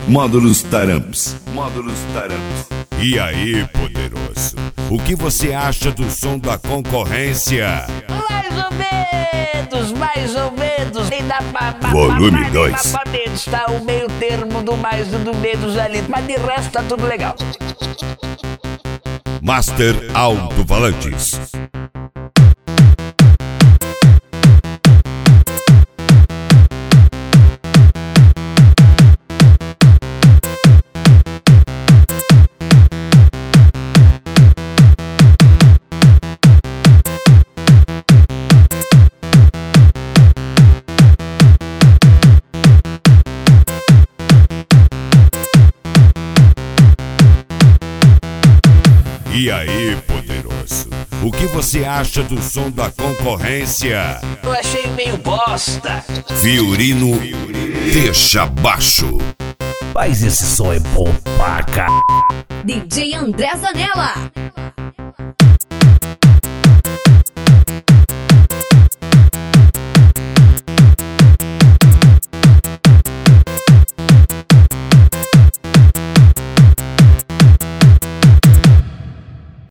Módulos Taramps. Módulos Taramps. E aí, poderoso? O que você acha do som da concorrência? Mais ou menos, mais ou menos. Tem da Volume 2. Está o meio termo do mais e do menos ali. Mas de resto tá tudo legal. Master Alto-Falantes. E aí, poderoso? O que você acha do som da concorrência? Eu achei meio bosta. Fiorino, deixa baixo. Mas esse som é bom pra cá. DJ André Zanella.